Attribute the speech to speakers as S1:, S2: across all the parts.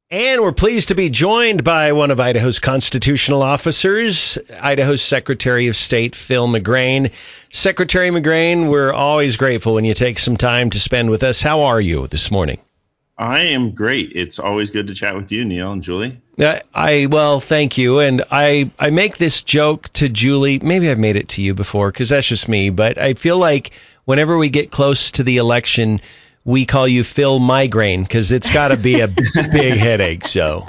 S1: And we're pleased to be joined by one of Idaho's constitutional officers, Idaho's Secretary of State, Phil McGrane. Secretary McGrane, we're always grateful when you take some time to spend with us. How are you this morning?
S2: I am great. It's always good to chat with you, Neil and Julie.
S1: Well, thank you. And I make this joke to Julie. Maybe I've made it to you before because that's just me. But I feel like whenever we get close to the election, we call you Phil Migraine because it's got to be a big headache. So,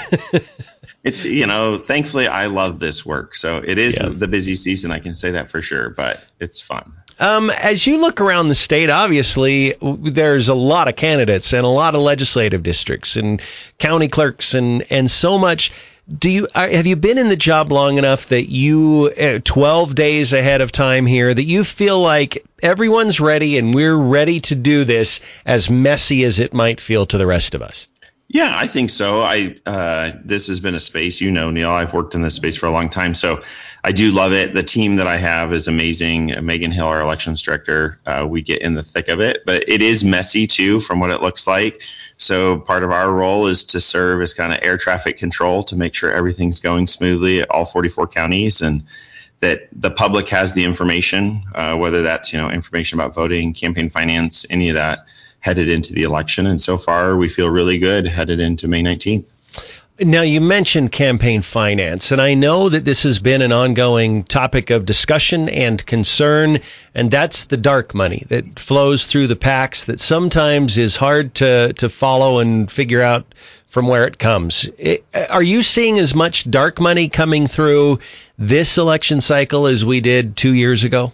S2: thankfully, I love this work. So it is the busy season. I can say that for sure, but it's fun.
S1: As you look around the state, obviously, there's a lot of candidates and a lot of legislative districts and county clerks and so much. Have you been in the job long enough that you, 12 days ahead of time here, that you feel like everyone's ready and we're ready to do this, as messy as it might feel to the rest of us?
S2: Yeah, I think so. This has been a space, Neil, I've worked in this space for a long time, so I do love it. The team that I have is amazing. Megan Hill, our elections director, we get in the thick of it, but it is messy too, from what it looks like. So part of our role is to serve as kind of air traffic control to make sure everything's going smoothly at all 44 counties and that the public has the information, whether that's, information about voting, campaign finance, any of that, headed into the election. And so far, we feel really good headed into May 19th.
S1: Now, you mentioned campaign finance, and I know that this has been an ongoing topic of discussion and concern, and that's the dark money that flows through the PACs that sometimes is hard to follow and figure out from where it comes. Are you seeing as much dark money coming through this election cycle as we did 2 years ago?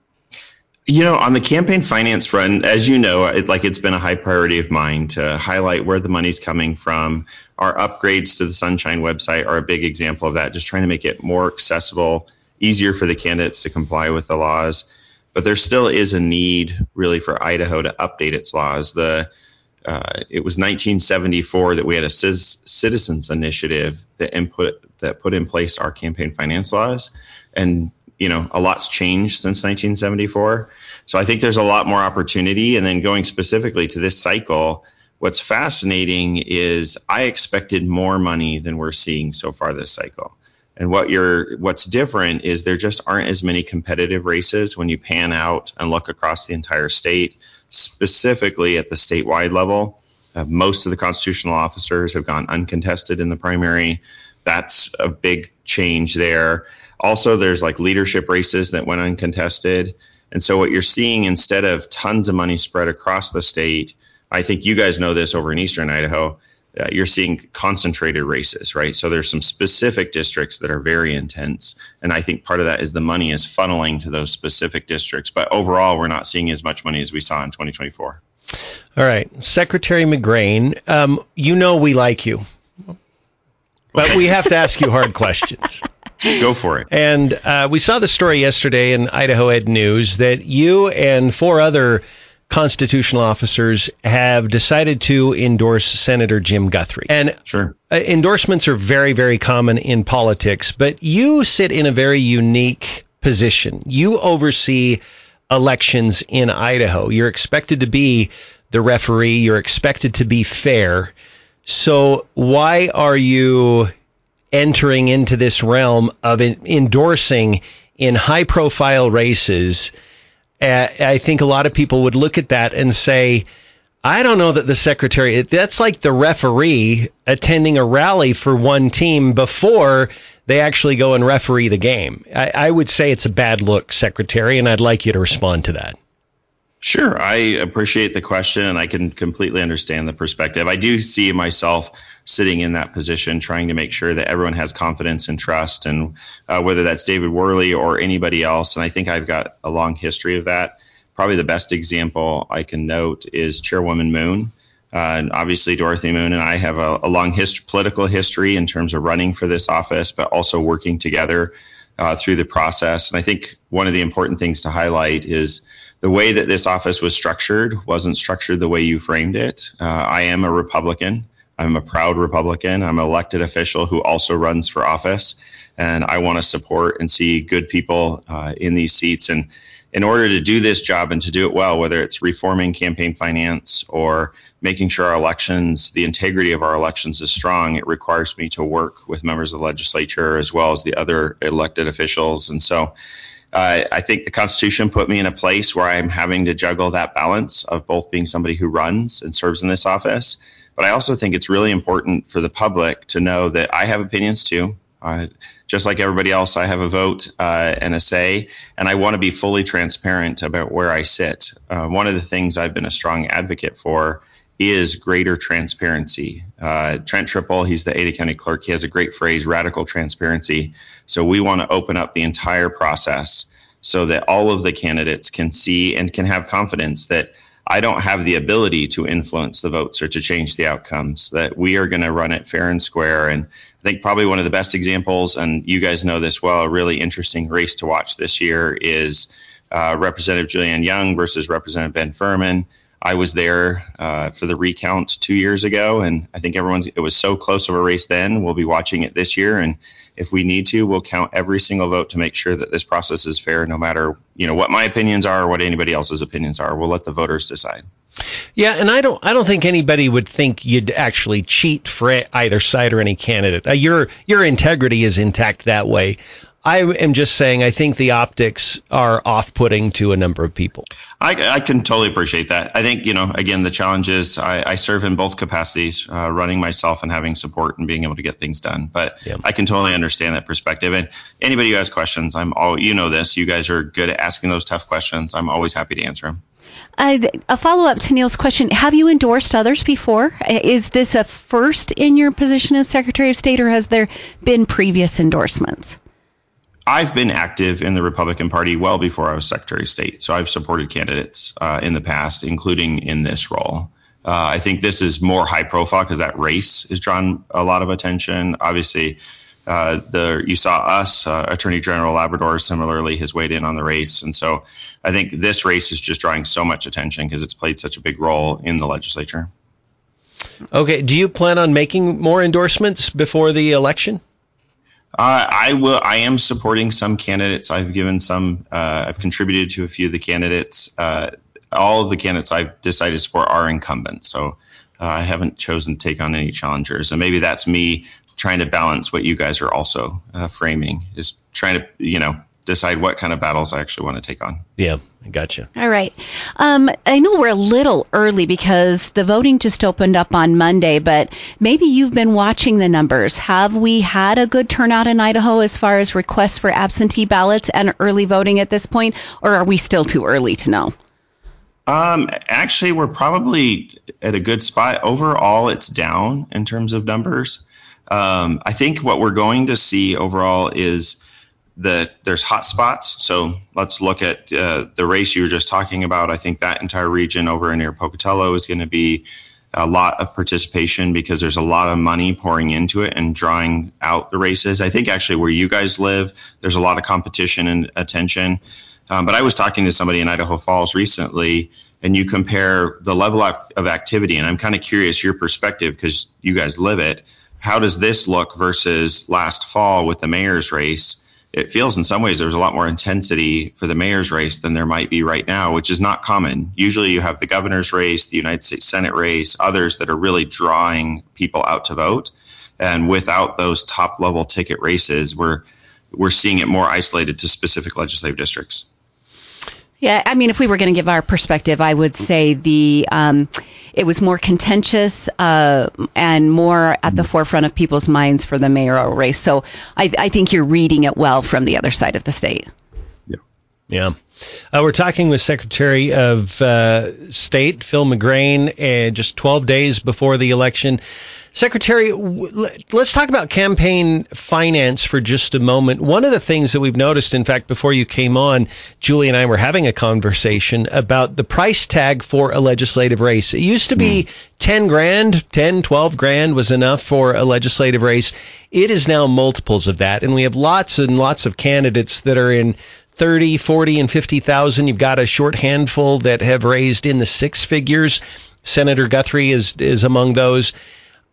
S2: On the campaign finance front, as you know, it's been a high priority of mine to highlight where the money's coming from. Our upgrades to the Sunshine website are a big example of that, just trying to make it more accessible, easier for the candidates to comply with the laws. But there still is a need, really, for Idaho to update its laws. It was 1974 that we had a citizens initiative that put in place our campaign finance laws. And a lot's changed since 1974. So I think there's a lot more opportunity. And then going specifically to this cycle, what's fascinating is I expected more money than we're seeing so far this cycle. And what's different is there just aren't as many competitive races when you pan out and look across the entire state, specifically at the statewide level. Most of the constitutional officers have gone uncontested in the primary. That's a big change there. Also, there's leadership races that went uncontested. And so what you're seeing, instead of tons of money spread across the state, I think you guys know this over in Eastern Idaho, you're seeing concentrated races, right? So there's some specific districts that are very intense. And I think part of that is the money is funneling to those specific districts. But overall, we're not seeing as much money as we saw in 2024.
S1: All right. Secretary McGrane, we like you. But we have to ask you hard questions.
S2: Go for it.
S1: And we saw the story yesterday in Idaho Ed News that you and 4 other constitutional officers have decided to endorse Senator Jim Guthrie. And
S2: sure.
S1: Endorsements are very, very common in politics, but you sit in a very unique position. You oversee elections in Idaho. You're expected to be the referee. You're expected to be fair. So why are you entering into this realm of endorsing in high-profile races? I think a lot of people would look at that and say, I don't know that the secretary, that's like the referee attending a rally for one team before they actually go and referee the game. I would say it's a bad look, Secretary, and I'd like you to respond to that.
S2: Sure. I appreciate the question, and I can completely understand the perspective. I do see myself sitting in that position, trying to make sure that everyone has confidence and trust, and whether that's David Worley or anybody else. And I think I've got a long history of that. Probably the best example I can note is Chairwoman Moon. And obviously, Dorothy Moon and I have a long political history in terms of running for this office, but also working together through the process. And I think one of the important things to highlight is the way that this office was structured wasn't structured the way you framed it. I am a Republican. I'm a proud Republican. I'm an elected official who also runs for office. And I want to support and see good people in these seats. And in order to do this job and to do it well, whether it's reforming campaign finance or making sure our elections, the integrity of our elections is strong, it requires me to work with members of the legislature as well as the other elected officials. And so I think the Constitution put me in a place where I'm having to juggle that balance of both being somebody who runs and serves in this office. But I also think it's really important for the public to know that I have opinions too. Just like everybody else, I have a vote and a say, and I want to be fully transparent about where I sit. One of the things I've been a strong advocate for is greater transparency. Trent Triple, he's the Ada County clerk. He has a great phrase, radical transparency. So we want to open up the entire process so that all of the candidates can see and can have confidence that I don't have the ability to influence the votes or to change the outcomes, that we are going to run it fair and square. And I think probably one of the best examples, and you guys know this well, a really interesting race to watch this year is Representative Julianne Young versus Representative Ben Furman. I was there for the recount 2 years ago, and I think it was so close of a race then. We'll be watching it this year, and if we need to, we'll count every single vote to make sure that this process is fair, no matter what my opinions are or what anybody else's opinions are. We'll let the voters decide.
S1: Yeah, and I don't think anybody would think you'd actually cheat for either side or any candidate. Your integrity is intact that way. I am just saying I think the optics are off-putting to a number of people.
S2: I can totally appreciate that. I think, again, the challenge is I serve in both capacities, running myself and having support and being able to get things done. But yeah. I can totally understand that perspective. And anybody who has questions, this, you guys are good at asking those tough questions. I'm always happy to answer them.
S3: A follow-up to Neil's question, have you endorsed others before? Is this a first in your position as Secretary of State, or has there been previous endorsements?
S2: I've been active in the Republican Party well before I was Secretary of State, so I've supported candidates in the past, including in this role. I think this is more high profile because that race has drawn a lot of attention. Obviously, you saw us, Attorney General Labrador similarly has weighed in on the race. And so I think this race is just drawing so much attention because it's played such a big role in the legislature.
S1: Okay. Do you plan on making more endorsements before the election?
S2: I will. I am supporting some candidates. I've given some. I've contributed to a few of the candidates. All of the candidates I've decided to support are incumbents, so I haven't chosen to take on any challengers. And maybe that's me trying to balance what you guys are also framing, is trying to decide what kind of battles I actually want to take on.
S1: Yeah, I gotcha.
S3: All right. I know we're a little early because the voting just opened up on Monday, but maybe you've been watching the numbers. Have we had a good turnout in Idaho as far as requests for absentee ballots and early voting at this point, or are we still too early to know?
S2: Actually, we're probably at a good spot. Overall, it's down in terms of numbers. I think what we're going to see overall is that there's hot spots. So let's look at the race you were just talking about. I think that entire region over near Pocatello is going to be a lot of participation because there's a lot of money pouring into it and drawing out the races. I think actually where you guys live, there's a lot of competition and attention. But I was talking to somebody in Idaho Falls recently, and you compare the level of activity, and I'm kind of curious your perspective because you guys live it. How does this look versus last fall with the mayor's race? It feels in some ways there's a lot more intensity for the mayor's race than there might be right now, which is not common. Usually you have the governor's race, the United States Senate race, others that are really drawing people out to vote. And without those top level ticket races, we're seeing it more isolated to specific legislative districts.
S3: Yeah, I mean, if we were going to give our perspective, I would say it was more contentious and more at the forefront of people's minds for the mayoral race. So I think you're reading it well from the other side of the state.
S1: Yeah. We're talking with Secretary of State Phil McGrain just 12 days before the election. Secretary, let's talk about campaign finance for just a moment. One of the things that we've noticed, in fact, before you came on, Julie and I were having a conversation about the price tag for a legislative race. It used to be 10 grand, 10, 12 grand was enough for a legislative race. It is now multiples of that, and we have lots and lots of candidates that are in 30, 40, and 50,000. You've got a short handful that have raised in the six figures. Senator Guthrie is among those.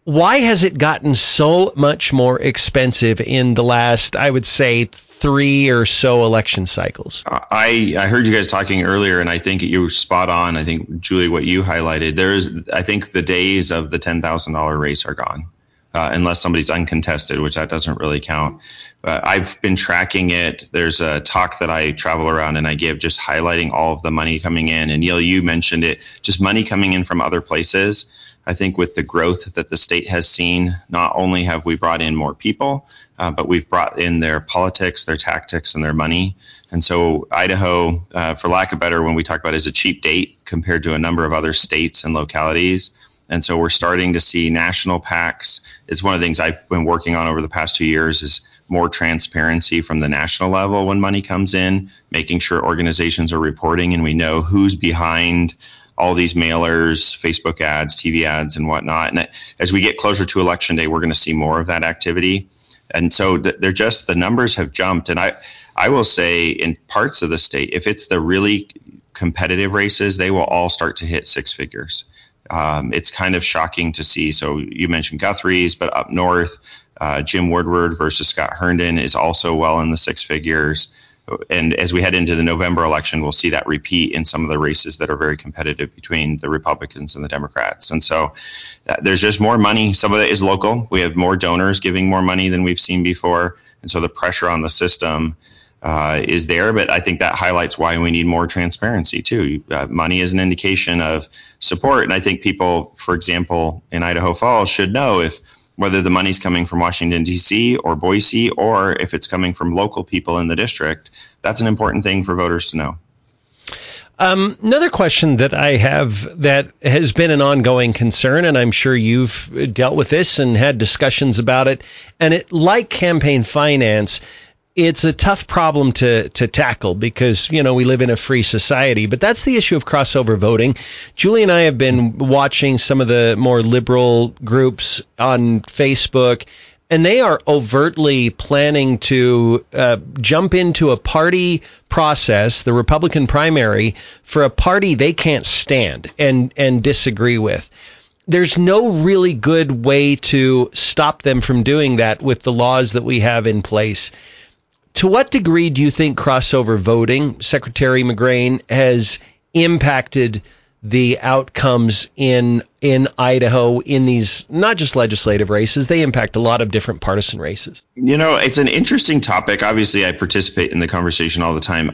S1: Why has it gotten so much more expensive in the last, I would say, 3 or so election cycles?
S2: I heard you guys talking earlier, and I think you were spot on. I think, Julie, what you highlighted, I think the days of the $10,000 race are gone, unless somebody's uncontested, which that doesn't really count. I've been tracking it. There's a talk that I travel around and I give just highlighting all of the money coming in. And Neil, you mentioned it, just money coming in from other places. I think with the growth that the state has seen, not only have we brought in more people, but we've brought in their politics, their tactics, and their money. And so Idaho, for lack of better, when we talk about it, is a cheap date compared to a number of other states and localities. And so we're starting to see national PACs. It's one of the things I've been working on over the past 2 years is more transparency from the national level when money comes in, making sure organizations are reporting and we know who's behind all these mailers, Facebook ads, TV ads, and whatnot. And as we get closer to Election Day, we're going to see more of that activity. And so they're just, the numbers have jumped. And I will say in parts of the state, if it's the really competitive races, they will all start to hit six figures. It's kind of shocking to see. So you mentioned Guthrie's, but up north, Jim Woodward versus Scott Herndon is also well in the six figures. And as we head into the November election, we'll see that repeat in some of the races that are very competitive between the Republicans and the Democrats. And so there's just more money. Some of it is local. We have more donors giving more money than we've seen before. And so the pressure on the system is there. But I think that highlights why we need more transparency, too. Money is an indication of support. And I think people, for example, in Idaho Falls should know whether the money's coming from Washington, D.C. or Boise, or if it's coming from local people in the district. That's an important thing for voters to know.
S1: Another question that I have that has been an ongoing concern, and I'm sure you've dealt with this and had discussions about it, and like campaign finance, it's a tough problem to tackle because, we live in a free society. But that's the issue of crossover voting. Julie and I have been watching some of the more liberal groups on Facebook, and they are overtly planning to jump into a party process, the Republican primary, for a party they can't stand and disagree with. There's no really good way to stop them from doing that with the laws that we have in place. To what degree do you think crossover voting, Secretary McGrain, has impacted the outcomes in Idaho in these not just legislative races? They impact a lot of different partisan races.
S2: It's an interesting topic. Obviously, I participate in the conversation all the time.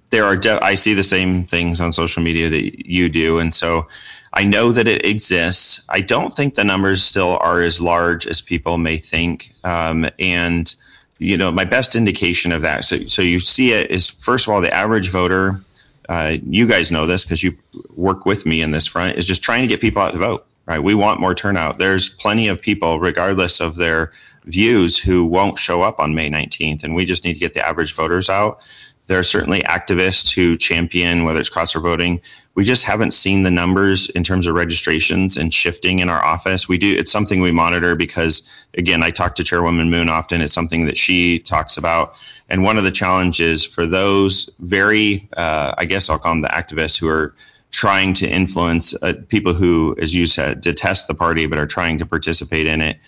S2: I see the same things on social media that you do, and so I know that it exists. I don't think the numbers still are as large as people may think, and my best indication of that. So you see it is, first of all, the average voter, you guys know this because you work with me in this front, is just trying to get people out to vote, right? We want more turnout. There's plenty of people, regardless of their views, who won't show up on May 19th, and we just need to get the average voters out. There are certainly activists who champion whether it's crossover voting. We just haven't seen the numbers in terms of registrations and shifting in our office. It's something we monitor because, again, I talk to Chairwoman Moon often. It's something that she talks about. And one of the challenges for those very, I guess I'll call them the activists who are trying to influence people who, as you said, detest the party but are trying to participate in it.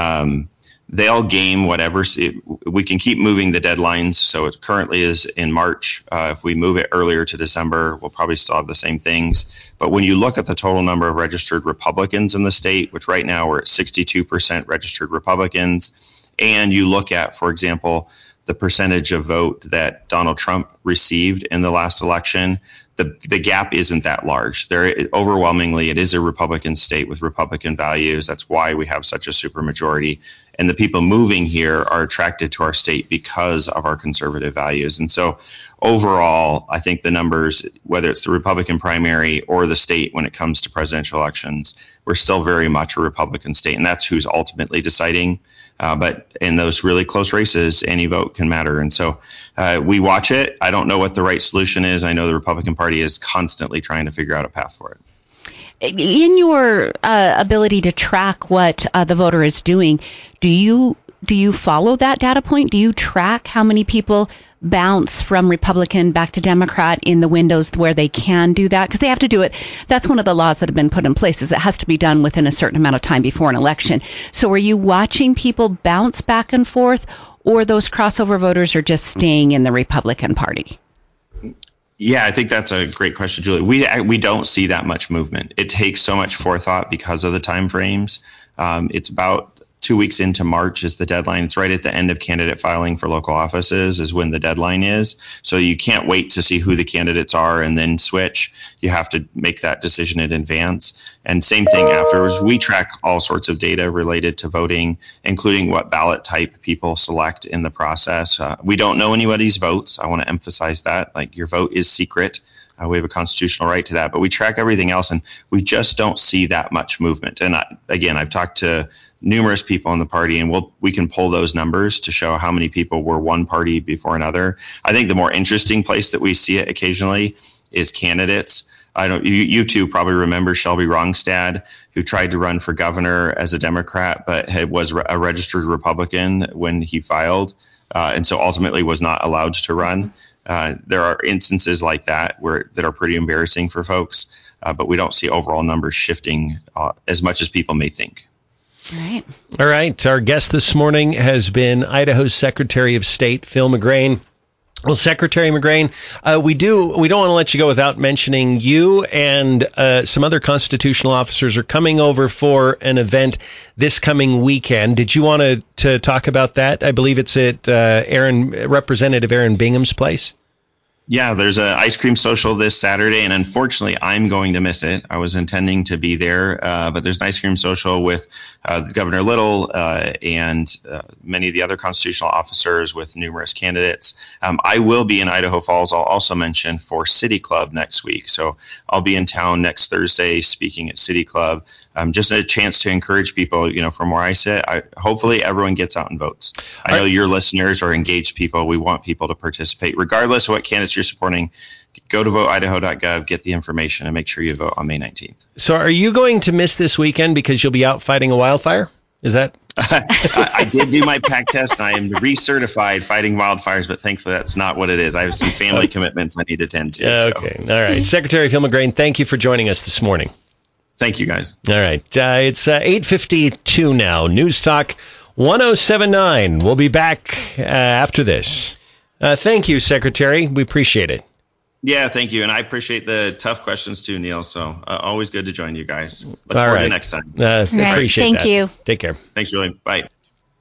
S2: They'll game whatever. We can keep moving the deadlines. So it currently is in March. If we move it earlier to December, we'll probably still have the same things. But when you look at the total number of registered Republicans in the state, which right now we're at 62% registered Republicans, and you look at, for example, the percentage of vote that Donald Trump received in the last election, the gap isn't that large. Overwhelmingly, it is a Republican state with Republican values. That's why we have such a supermajority. And the people moving here are attracted to our state because of our conservative values. And so overall, I think the numbers, whether it's the Republican primary or the state when it comes to presidential elections, we're still very much a Republican state. And that's who's ultimately deciding. But in those really close races, any vote can matter. And so we watch it. I don't know what the right solution is. I know the Republican Party is constantly trying to figure out a path for it.
S3: In your ability to track what the voter is doing, do you follow that data point? Do you track how many people bounce from Republican back to Democrat in the windows where they can do that? Because they have to do it. That's one of the laws that have been put in place, is it has to be done within a certain amount of time before an election. So are you watching people bounce back and forth, or those crossover voters are just staying in the Republican Party?
S2: Yeah, I think that's a great question, Julie. We don't see that much movement. It takes so much forethought because of the time frames. It's about 2 weeks into March is the deadline. It's right at the end of candidate filing for local offices is when the deadline is. So you can't wait to see who the candidates are and then switch. You have to make that decision in advance. And same thing afterwards. We track all sorts of data related to voting, including what ballot type people select in the process. We don't know anybody's votes. I want to emphasize that. Like, your vote is secret. We have a constitutional right to that, but we track everything else, and we just don't see that much movement. And again, I've talked to numerous people in the party, and we can pull those numbers to show how many people were one party before another. I think the more interesting place that we see it occasionally is candidates. You two probably remember Shelby Rongstad, who tried to run for governor as a Democrat, but was a registered Republican when he filed, and so ultimately was not allowed to run. There are instances like that that are pretty embarrassing for folks, but we don't see overall numbers shifting as much as people may think.
S1: All right. Our guest this morning has been Idaho's Secretary of State, Phil McGrane. Well, Secretary McGrane, we don't want to let you go without mentioning you and some other constitutional officers are coming over for an event this coming weekend. Did you want to talk about that? I believe it's at Representative Aaron Bingham's place.
S2: Yeah, there's an ice cream social this Saturday, and unfortunately, I'm going to miss it. I was intending to be there, but there's an ice cream social with Governor Little and many of the other constitutional officers with numerous candidates. I will be in Idaho Falls, I'll also mention, for City Club next week. So I'll be in town next Thursday speaking at City Club. Just a chance to encourage people, from where I sit. Hopefully everyone gets out and votes. I know your listeners are engaged people. We want people to participate, regardless of what candidates you're supporting. Go to voteidaho.gov, get the information, and make sure you vote on May 19th.
S1: So are you going to miss this weekend because you'll be out fighting a wildfire? Is that?
S2: I did do my PAC test, and I am recertified fighting wildfires, but thankfully that's not what it is. I have some family commitments I need to tend to.
S1: Okay. So. All right. Secretary Phil McGrane, thank you for joining us this morning.
S2: Thank you, guys.
S1: All right. It's 8:52 now. News Talk 107.9. We'll be back after this. Thank you, Secretary. We appreciate it.
S2: Yeah, thank you. And I appreciate the tough questions too, Neil. So always good to join you guys. Look forward to next time.
S1: Appreciate that. Thank you. Take care.
S2: Thanks, Julie. Bye.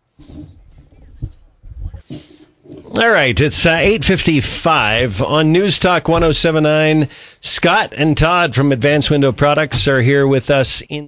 S1: All right, it's 8:55 on News Talk 107.9. Scott and Todd from Advanced Window Products are here with us in